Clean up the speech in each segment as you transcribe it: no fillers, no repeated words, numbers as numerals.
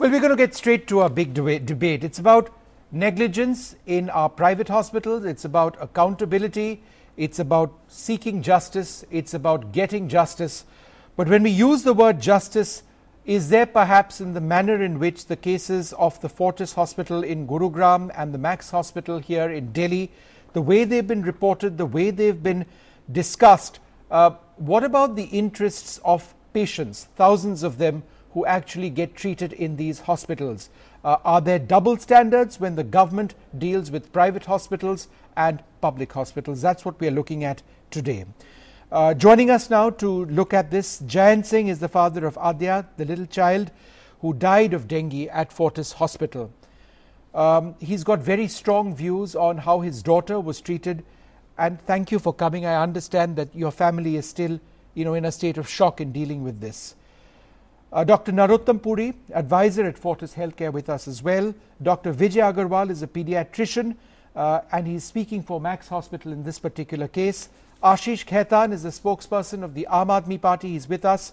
Well, we're going to get straight to our big debate. It's about negligence in our private hospitals. It's about accountability. It's about seeking justice. It's about getting justice. But when we use the word justice, is there perhaps in the manner in which the cases of the Fortis Hospital in Gurugram and the Max Hospital here in Delhi, the way they've been reported, the way they've been discussed, what about the interests of patients, thousands of them, who actually get treated in these hospitals? Are there double standards when the government deals with private hospitals and public hospitals? That's what we are looking at today. Joining us now to look at this, Jayant Singh is the father of Adya, the little child who died of dengue at Fortis Hospital. He's got very strong views on how his daughter was treated, and thank you for coming. I understand that your family is still, in a state of shock in dealing with this. Dr. Narottam Puri, advisor at Fortis Healthcare, with us as well. Dr. Vijay Agarwal is a pediatrician and he's speaking for Max Hospital in this particular case. Ashish Khaitan is the spokesperson of the Aam Aadmi Party. He's with us.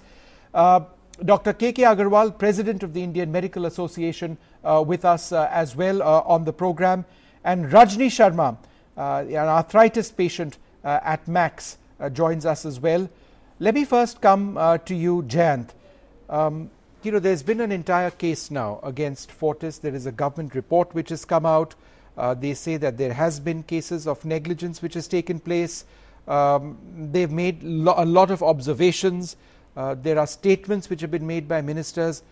Dr. K.K. Agarwal, president of the Indian Medical Association, with us as well on the program. And Rajni Sharma, an arthritis patient at Max, joins us as well. Let me first come to you, Jayant. There's been an entire case now against Fortis. There is a government report which has come out. They say that there has been cases of negligence which has taken place. They've made a lot of observations. There are statements which have been made by ministers.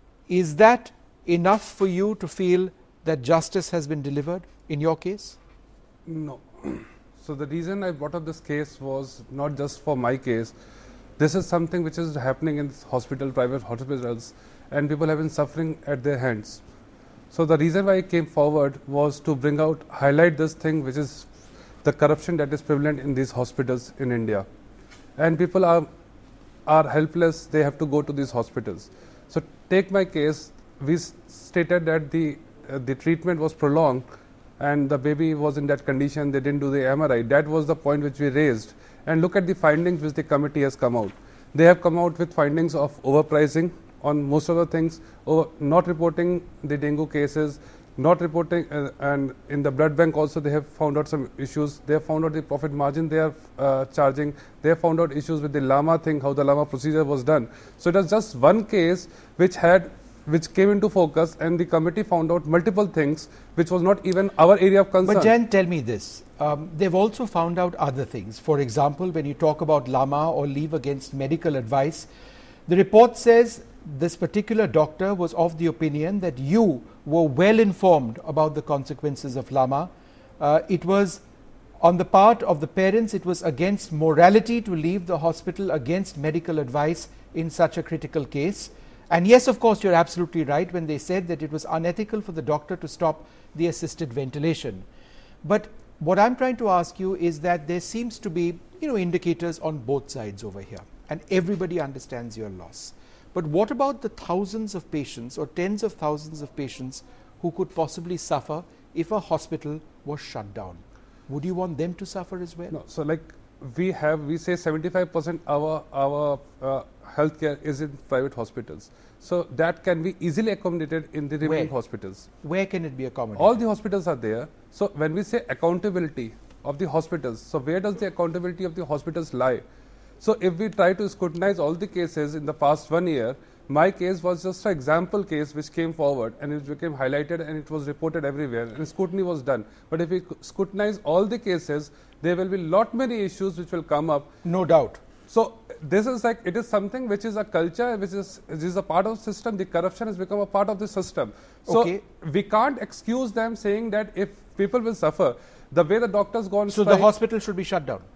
Is that enough for you to feel that justice has been delivered in your case? No. So the reason I brought up this case was not just for my case. This is something which is happening in private hospitals, and people have been suffering at their hands. So the reason why I came forward was to highlight this thing, which is the corruption that is prevalent in these hospitals in India. And people are helpless, they have to go to these hospitals. So take my case, we stated that the treatment was prolonged and the baby was in that condition, they didn't do the MRI. That was the point which we raised. And look at the findings which the committee has come out. They have come out with findings of overpricing on most of the things, not reporting the dengue cases, not reporting, and in the blood bank also they have found out some issues. They have found out the profit margin they are charging. They have found out issues with the LAMA thing, how the LAMA procedure was done. So it was just one case which came into focus, and the committee found out multiple things which was not even our area of concern. But Jan, tell me this. They've also found out other things. For example, when you talk about LAMA or leave against medical advice, the report says this particular doctor was of the opinion that you were well informed about the consequences of LAMA. It was on the part of the parents, it was against morality to leave the hospital against medical advice in such a critical case. And yes, of course, you're absolutely right when they said that it was unethical for the doctor to stop the assisted ventilation. But what I'm trying to ask you is that there seems to be, indicators on both sides over here, and everybody understands your loss. But what about the thousands of patients or tens of thousands of patients who could possibly suffer if a hospital was shut down? Would you want them to suffer as well? No. So like we say 75% our healthcare is in private hospitals. So that can be easily accommodated in the remaining hospitals. Where can it be accommodated? All the hospitals are there. So when we say accountability of the hospitals, so where does the accountability of the hospitals lie? So if we try to scrutinize all the cases in the past 1 year, my case was just an example case which came forward and it became highlighted and it was reported everywhere and scrutiny was done. But if we scrutinize all the cases, there will be lot many issues which will come up. No doubt. So this is like, it is something which is a culture, which is a part of the system. The corruption has become a part of the system. So we can't excuse them saying that if people will suffer, the way the doctors go on strike. So the hospital should be shut down?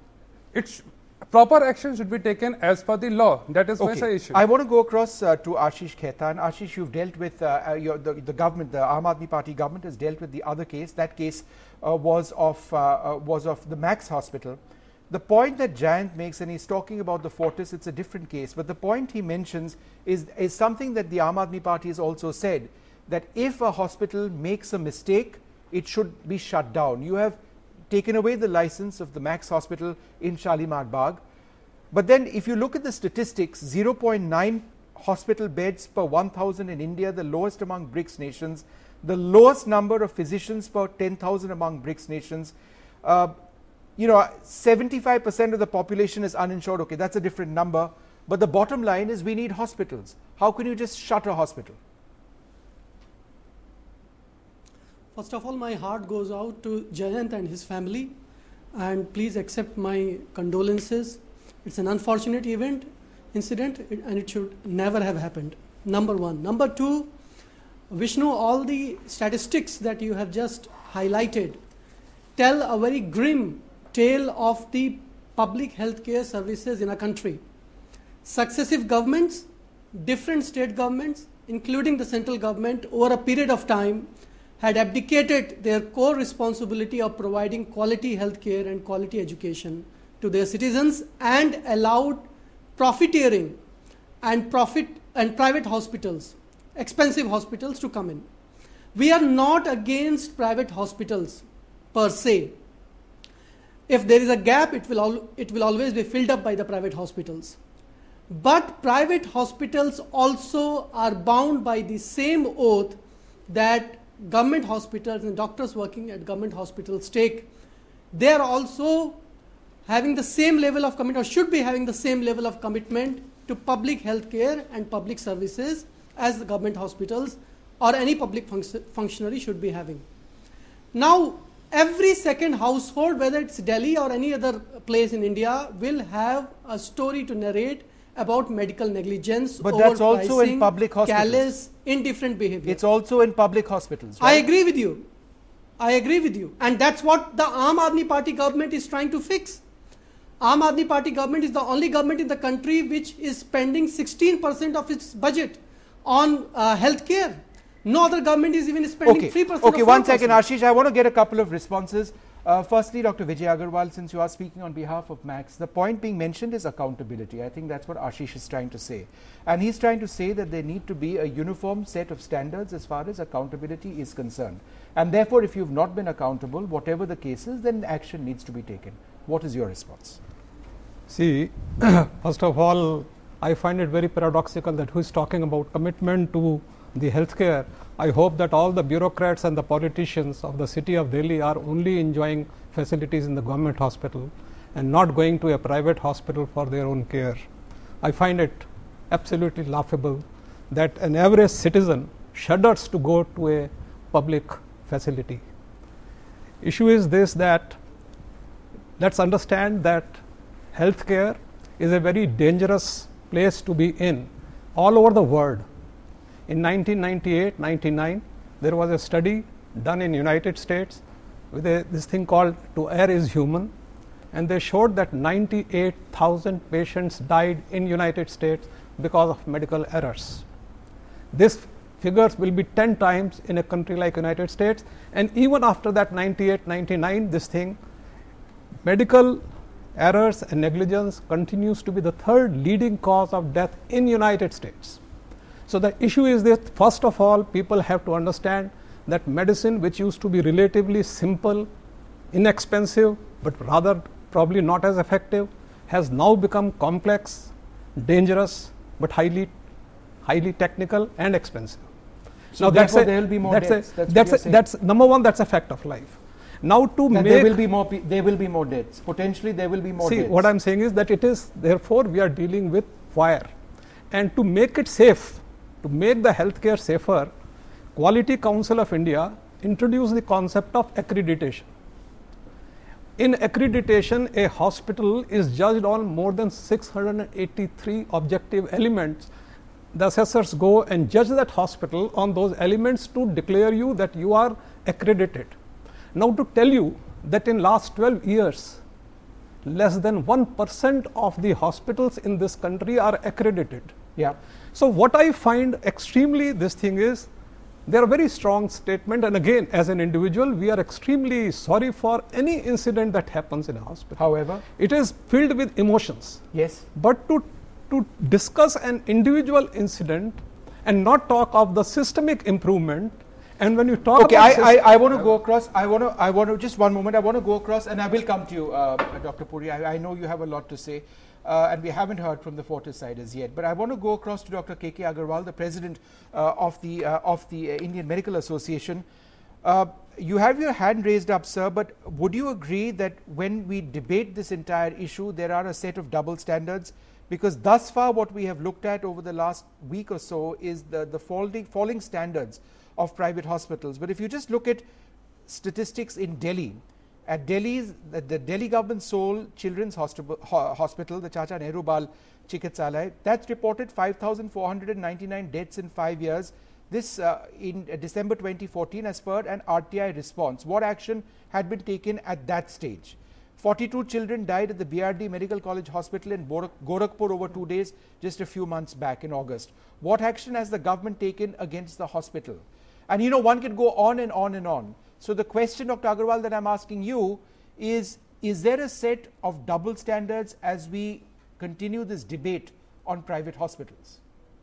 Proper action should be taken as per the law. That is my suggestion. I want to go across to Ashish Khaitan. Ashish, you've dealt with the government, the Aam Aadmi Party government has dealt with the other case. That case was of the Max Hospital. The point that Jayant makes, and he's talking about the Fortis, it's a different case, but the point he mentions is something that the Aam Aadmi Party has also said, that if a hospital makes a mistake, it should be shut down. You have taken away the license of the Max Hospital in Shalimar Bagh. But then if you look at the statistics, 0.9 hospital beds per 1,000 in India, the lowest among BRICS nations, the lowest number of physicians per 10,000 among BRICS nations. 75% of the population is uninsured. Okay, that's a different number. But the bottom line is we need hospitals. How can you just shut a hospital? First of all, my heart goes out to Jayant and his family, and please accept my condolences. It's an unfortunate incident, and it should never have happened. Number one. Number two, Vishnu, all the statistics that you have just highlighted tell a very grim tale of the public healthcare services in a country. Successive governments, different state governments, including the central government, over a period of time, had abdicated their core responsibility of providing quality healthcare and quality education to their citizens and allowed profiteering and private hospitals, expensive hospitals, to come in. We are not against private hospitals per se. If there is a gap, it will always be filled up by the private hospitals. But private hospitals also are bound by the same oath that government hospitals and doctors working at government hospitals take. They are also having the same level of commitment, or should be having the same level of commitment to public health care and public services as the government hospitals or any public functionary should be having. Now, every second household, whether it's Delhi or any other place in India, will have a story to narrate about medical negligence, but that's also in public hospitals. Callous, indifferent behavior. It's also in public hospitals, right? I agree with you. And that's what the Aam Aadmi Party government is trying to fix. Aam Aadmi Party government is the only government in the country which is spending 16% of its budget on health care. No other government is even spending 3%. Okay, 1 second, Ashish. I want to get a couple of responses. Firstly, Dr. Vijay Agarwal, since you are speaking on behalf of Max, the point being mentioned is accountability. I think that's what Ashish is trying to say. And he's trying to say that there need to be a uniform set of standards as far as accountability is concerned. And therefore, if you've not been accountable, whatever the case is, then action needs to be taken. What is your response? See, first of all, I find it very paradoxical that who is talking about commitment to the healthcare. I hope that all the bureaucrats and the politicians of the city of Delhi are only enjoying facilities in the government hospital and not going to a private hospital for their own care. I find it absolutely laughable that an average citizen shudders to go to a public facility. Issue is this, that let's understand that healthcare is a very dangerous place to be in all over the world. In 1998-99, there was a study done in United States with this thing called "To Err is Human," and they showed that 98,000 patients died in United States because of medical errors. This figures will be 10 times in a country like United States, and even after that 98-99, this thing, medical errors and negligence continues to be the third leading cause of death in United States. So the issue is that, first of all, people have to understand that medicine, which used to be relatively simple, inexpensive, but rather probably not as effective, has now become complex, dangerous, but highly technical and expensive. So now therefore there will be more deaths. That's number one. That's a fact of life. Now there will be more deaths. Potentially there will be more deaths. See, what I'm saying is that it is, therefore we are dealing with fire, and to make it safe, to make the healthcare safer, Quality Council of India introduced the concept of accreditation. In accreditation, a hospital is judged on more than 683 objective elements. The assessors go and judge that hospital on those elements to declare you that you are accredited. Now, to tell you that in last 12 years, less than 1% of the hospitals in this country are accredited. Yeah. So what I find extremely this thing is, there are very strong statement, and again, as an individual, we are extremely sorry for any incident that happens in a hospital. However, it is filled with emotions. Yes. But to discuss an individual incident and not talk of the systemic improvement, and when you talk about I want to go across. I want to just one moment. I want to go across, and I will come to you, Dr. Puri. I know you have a lot to say. and we haven't heard from the Fortis side as yet. But I want to go across to Dr. K.K. Agarwal, the president of the Indian Medical Association. You have your hand raised up, sir, but would you agree that when we debate this entire issue, there are a set of double standards? Because thus far what we have looked at over the last week or so is the falling standards of private hospitals. But if you just look at statistics in Delhi, at Delhi's, the Delhi government sole children's hospital, the Chacha Nehru Bal Chikitsalaya, that's reported 5,499 deaths in 5 years. This in December 2014 as per an RTI response. What action had been taken at that stage? 42 children died at the BRD Medical College Hospital in Gorakhpur over 2 days just a few months back in August. What action has the government taken against the hospital? And you know, one can go on and on and on. So the question, Dr. Agarwal, that I'm asking you is there a set of double standards as we continue this debate on private hospitals?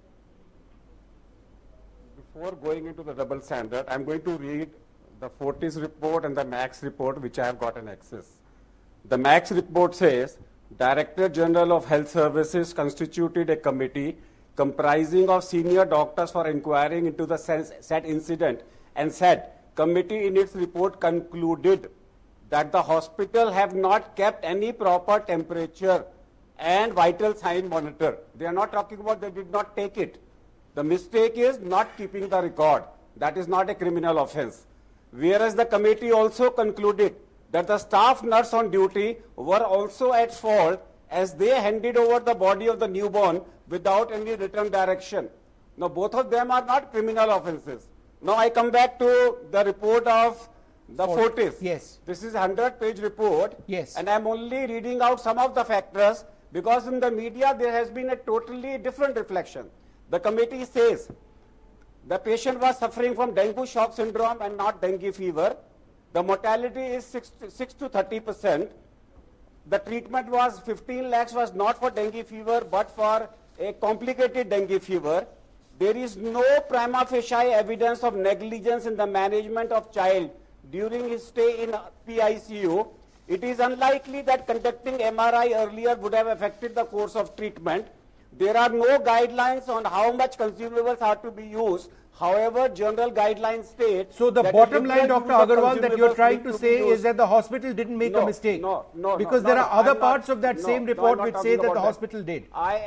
Before going into the double standard, I'm going to read the Fortis report and the Max report, which I have gotten access. The Max report says, Director General of Health Services constituted a committee comprising of senior doctors for inquiring into the said incident and said, committee in its report concluded that the hospital have not kept any proper temperature and vital sign monitor. They are not talking about they did not take it. The mistake is not keeping the record. That is not a criminal offense. Whereas the committee also concluded that the staff nurse on duty were also at fault as they handed over the body of the newborn without any written direction. Now both of them are not criminal offenses. Now I come back to the report of the Fortis. Yes. This is a 100-page report. Yes. And I am only reading out some of the factors because in the media there has been a totally different reflection. The committee says the patient was suffering from dengue shock syndrome and not dengue fever. The mortality is 6 to 30%. The treatment was 15 lakhs was not for dengue fever but for a complicated dengue fever. There is no prima facie evidence of negligence in the management of child during his stay in PICU. It is unlikely that conducting MRI earlier would have affected the course of treatment. There are no guidelines on how much consumables are to be used. However, general guidelines state... So the bottom line, Dr. Agarwal, that you're trying to say is that the hospital didn't make a mistake. No, because there are other parts of that same report which say that the hospital did. I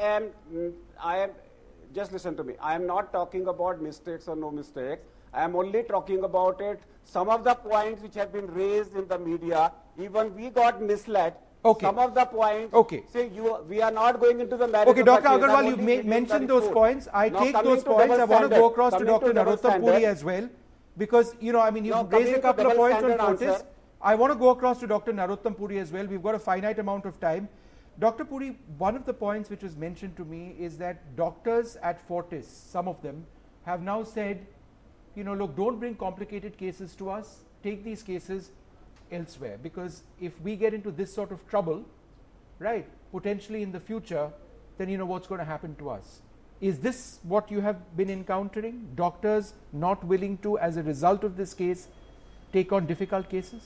am, just listen to me. I am not talking about mistakes or no mistakes. I am only talking about it. Some of the points which have been raised in the media, even we got misled. Okay. Some of the points, say we are not going into the merits. Okay, Dr. Agarwal, you mentioned those points. I take those points. I want to go across to Dr. Narottam Puri as well. Because, you know, I mean, you've raised a couple of points on Fortis. I want to go across to Dr. Narottam Puri as well. We've got a finite amount of time. Dr. Puri, one of the points which was mentioned to me is that doctors at Fortis, some of them, have now said, you know, look, don't bring complicated cases to us. Take these cases elsewhere, because if we get into this sort of trouble, right, potentially in the future, then you know what's going to happen to us. Is this what you have been encountering? Doctors not willing to, as a result of this case, take on difficult cases?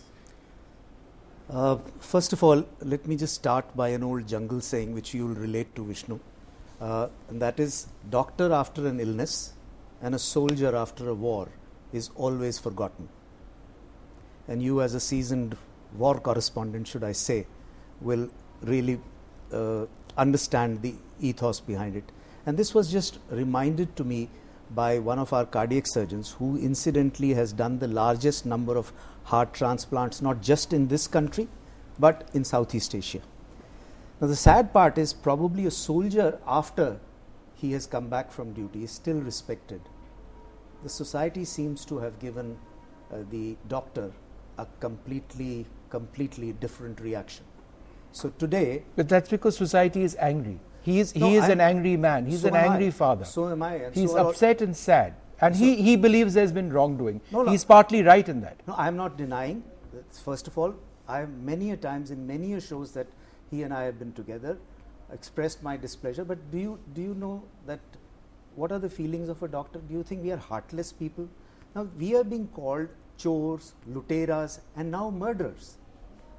First of all, let me just start by an old jungle saying which you will relate to, Vishnu, and that is, doctor after an illness and a soldier after a war is always forgotten. And you, as a seasoned war correspondent, should I say, will really understand the ethos behind it. And this was just reminded to me by one of our cardiac surgeons, who incidentally has done the largest number of heart transplants, not just in this country, but in Southeast Asia. Now, the sad part is probably a soldier, after he has come back from duty, is still respected. The society seems to have given the doctor a completely different reaction. So today... But that's because society is angry. He is an angry man. He's an angry father. So am I. And he's so upset and sad. And he believes there's been wrongdoing. He's partly right in that. No, I am not denying. First of all, I have many a times in many a shows that he and I have been together expressed my displeasure. But do you know that what are the feelings of a doctor? Do you think we are heartless people? Now we are being called chores, luteras, and now murderers.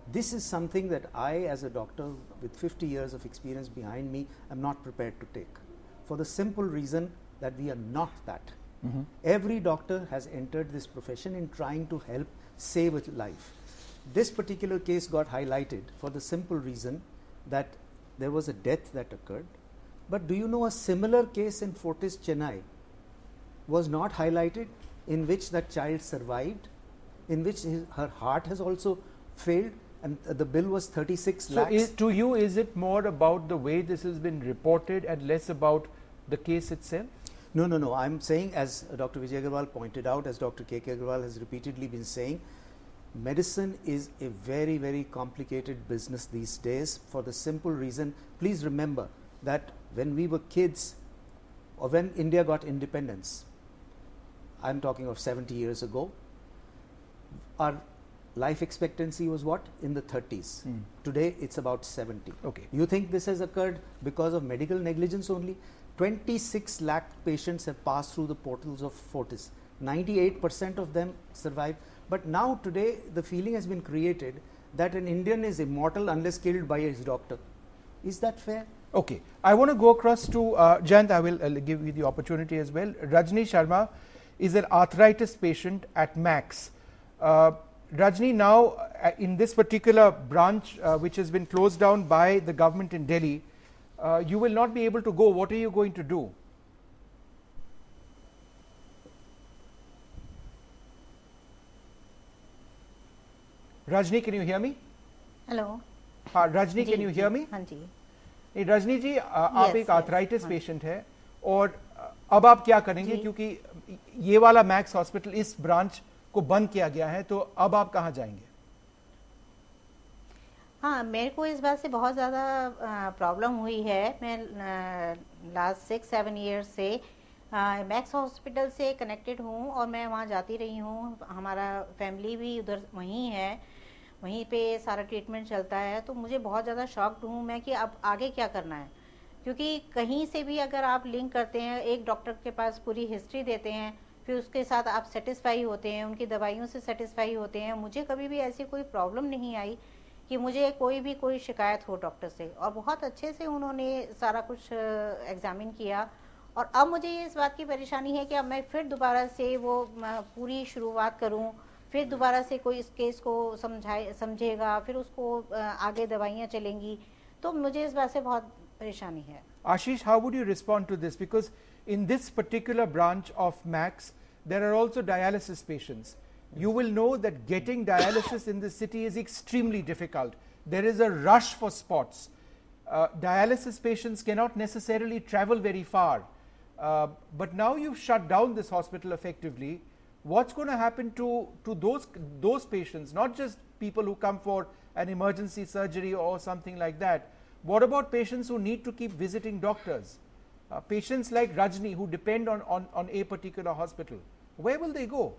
This is something that I, as a doctor with 50 years of experience behind me, am not prepared to take, for the simple reason that we are not that. Every doctor has entered this profession in trying to help save a life. This particular case got highlighted for the simple reason that there was a death that occurred. But do you know a similar case in Fortis, Chennai was not highlighted, in which that child survived, in which her heart has also failed, and the bill was 36 lakhs. To you, is it more about the way this has been reported and less about the case itself? No. I'm saying, as Dr. Vijay Agarwal pointed out, as Dr. K.K. Agarwal has repeatedly been saying, medicine is a very, very complicated business these days, for the simple reason, please remember that when we were kids, or when India got independence, I'm talking of 70 years ago, our life expectancy was what? In the 30s. Today it's about 70. Okay. You think this has occurred because of medical negligence only? 26 lakh patients have passed through the portals of Fortis. 98% of them survive. But now today the feeling has been created that an Indian is immortal unless killed by his doctor. Is that fair? Okay. I want to go across to Jayant. I will give you the opportunity as well. Rajni Sharma is an arthritis patient at Max. Rajni, now in this particular branch which has been closed down by the government in Delhi, you will not be able to go. What are you going to do? Rajni, can you hear me? Hello हाँ, Rajni, can you hear me? हाँ जी. रजनी जी, आप एक arthritis patient है और अब आप क्या करेंगे, क्योंकि ये वाला मैक्स हॉस्पिटल इस ब्रांच को बंद किया गया है, तो अब आप कहाँ जाएंगे? हाँ, मेरे को इस बात से बहुत ज़्यादा प्रॉब्लम हुई है. मैं लास्ट 6-7 ईयर्स से मैक्स हॉस्पिटल से कनेक्टेड हूँ और मैं वहाँ जाती रही हूँ. हमारा फैमिली भी उधर वहीं है, वहीं पे सारा ट्रीटमेंट चलता है. तो मुझे बहुत ज़्यादा शॉक्ड हूँ मैं कि अब आगे क्या करना है, क्योंकि कहीं से भी अगर आप लिंक करते हैं, एक डॉक्टर के पास पूरी हिस्ट्री देते हैं, फिर उसके साथ आप सेटिस्फाई होते हैं, उनकी दवाइयों से सेटिस्फाई होते हैं. मुझे कभी भी ऐसी कोई प्रॉब्लम नहीं आई कि मुझे कोई शिकायत हो डॉक्टर से, और बहुत अच्छे से उन्होंने सारा कुछ एग्जामिन किया. और अब मुझे ये इस बात की परेशानी है कि अब मैं फिर दोबारा से वो पूरी शुरुआत करूं, फिर दोबारा से कोई इस केस को समझेगा, फिर उसको आगे दवाइयाँ चलेंगी. तो मुझे इस बात से बहुत परेशानी है. Ashish, how would you respond to this? Because in this particular branch of Max, there are also dialysis patients. You will know that getting dialysis in this city is extremely difficult. There is a rush for spots. Dialysis patients cannot necessarily travel very far. But now you've shut down this hospital effectively. What's going to happen to those patients, not just people who come for an emergency surgery or something like that? What about patients who need to keep visiting doctors? Patients like Rajni who depend on a particular hospital. Where will they go?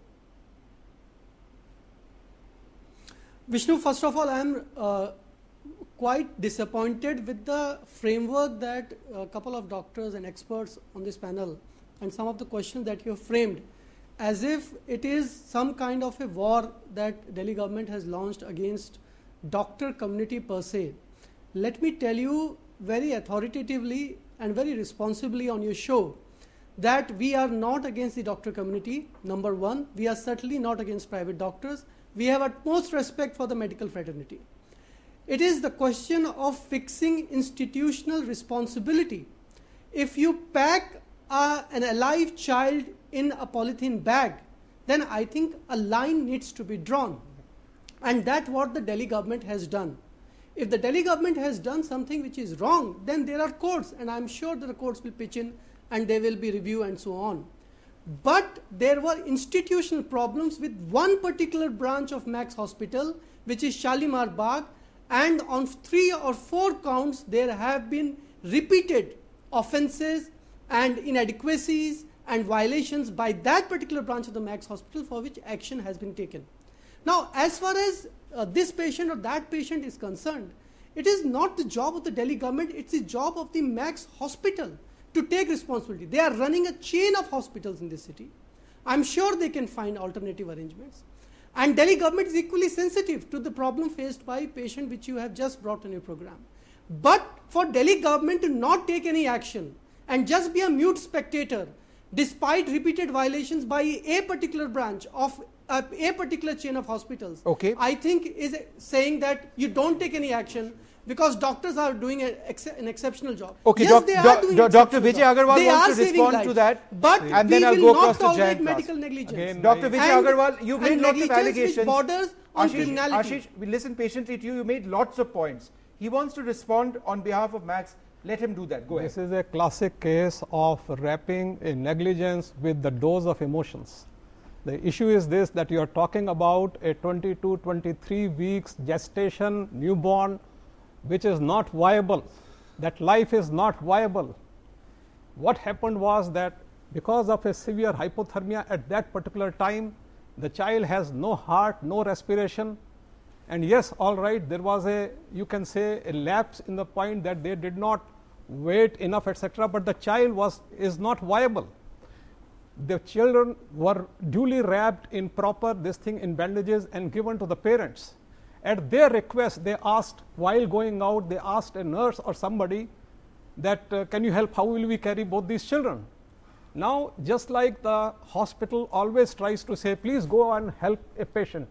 Vishnu, first of all, I am quite disappointed with the framework that a couple of doctors and experts on this panel and some of the questions that you have framed as if it is some kind of a war that Delhi government has launched against doctor community per se. Let me tell you very authoritatively and very responsibly on your show that we are not against the doctor community. Number one, we are certainly not against private doctors. We have utmost respect for the medical fraternity. It is the question of fixing institutional responsibility. If you pack an alive child in a polythene bag, then I think a line needs to be drawn. And that's what the Delhi government has done. If the Delhi government has done something which is wrong, then there are courts, and I'm sure that the courts will pitch in and they will be reviewed and so on. But there were institutional problems with one particular branch of Max Hospital, which is Shalimar Bagh, and on 3 or 4 counts there have been repeated offences and inadequacies and violations by that particular branch of the Max Hospital for which action has been taken. Now, as far as this patient or that patient is concerned, it is not the job of the Delhi government, it's the job of the Max Hospital to take responsibility. They are running a chain of hospitals in this city. I'm sure they can find alternative arrangements. And Delhi government is equally sensitive to the problem faced by patient which you have just brought in your program. But for Delhi government to not take any action and just be a mute spectator despite repeated violations by a particular branch of a particular chain of hospitals, Okay. I think is saying that you don't take any action because doctors are doing an exceptional job. Okay, yes, they are doing Dr. exceptional Vijay job. Agarwal They wants are to saving respond lives. to that, But and we then I'll will go not across to tolerate Jayant medical Ross. negligence. Again, Dr. Vijay And- Agarwal, you made and lots of negligence allegations. which borders on Ashish, criminality. Ashish, we listen patiently to you. You made lots of points. He wants to respond on behalf of Max. Let him do that. Go ahead. This is a classic case of wrapping a negligence with the dose of emotions. The issue is this, that you are talking about a 22, 23 weeks gestation newborn which is not viable. That life is not viable. What happened was that because of a severe hypothermia at that particular time, the child has no heart, no respiration. And yes, all right, there was a, you can say, a lapse in the point that they did not wait enough, etc. But the child is not viable. The children were duly wrapped in proper this thing in bandages and given to the parents. At their request, they asked, while going out, they asked a nurse or somebody that can you help, how will we carry both these children? Now, just like the hospital always tries to say, please go and help a patient,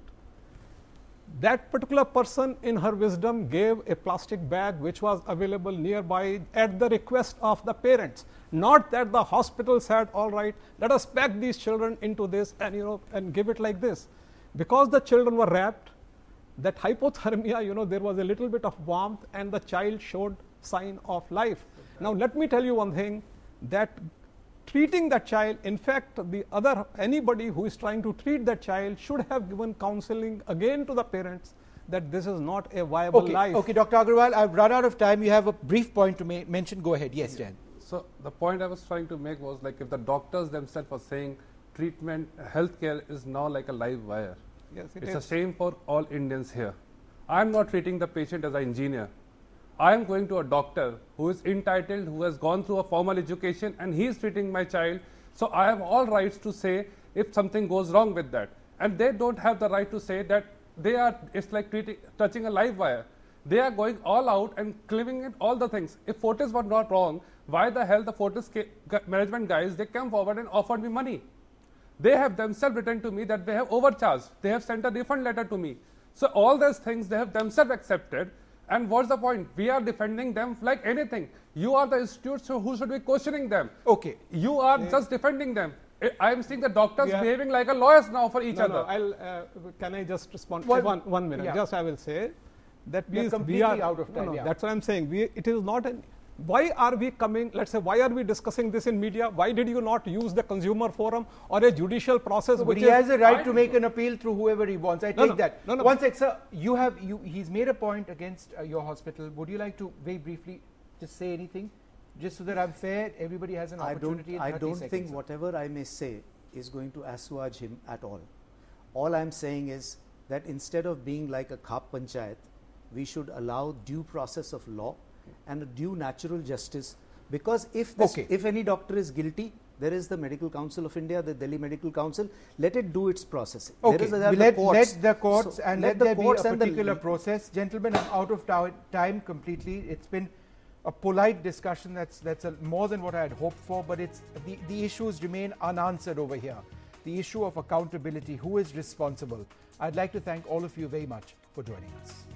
that particular person in her wisdom gave a plastic bag which was available nearby at the request of the parents. Not that the hospital said, all right, let us pack these children into this and, and give it like this. Because the children were wrapped, that hypothermia, there was a little bit of warmth and the child showed sign of life. Now, let me tell you one thing, that treating that child, in fact, anybody who is trying to treat that child should have given counseling again to the parents that this is not a viable life. Okay, Dr. Agarwal, I've run out of time. You have a brief point to mention. Go ahead. Yes, Jan. So the point I was trying to make was, like, if the doctors themselves were saying treatment, healthcare is now like a live wire. Yes, It's a shame for all Indians here. I'm not treating the patient as an engineer. I am going to a doctor who is entitled, who has gone through a formal education, and he is treating my child. So I have all rights to say if something goes wrong with that. And they don't have the right to say that it's like touching a live wire. They are going all out and claiming it all the things. If Fortis was not wrong, why the hell the Fortis management guys, they came forward and offered me money? They have themselves written to me that they have overcharged. They have sent a refund letter to me. So all those things they have themselves accepted. And what's the point? We are defending them like anything. You are the institutes who should be questioning them. Okay. You are just defending them. I am seeing the doctors behaving like a lawyers now for each other. Can I just respond? Well, one minute. yeah. Just I will say that We are completely out of time. That's what I'm saying. It is not an. Why are we coming, let's say, why are we discussing this in media? Why did you not use the consumer forum or a judicial process? But he has a right to make an appeal through whoever he wants. I take that. No. One sec, sir. He's made a point against your hospital. Would you like to very briefly just say anything? Just so that I'm fair, everybody has an opportunity. I don't think whatever I may say is going to assuage him at all. All I'm saying is that instead of being like a Khap Panchayat, we should allow due process of law and a due natural justice, because if any doctor is guilty, there is the Medical Council of India, the Delhi Medical Council. Let it do its processing. Okay, let the courts and let there be a particular process. Gentlemen, I'm out of time completely. It's been a polite discussion. That's more than what I had hoped for. But it's the issues remain unanswered over here. The issue of accountability. Who is responsible? I'd like to thank all of you very much for joining us.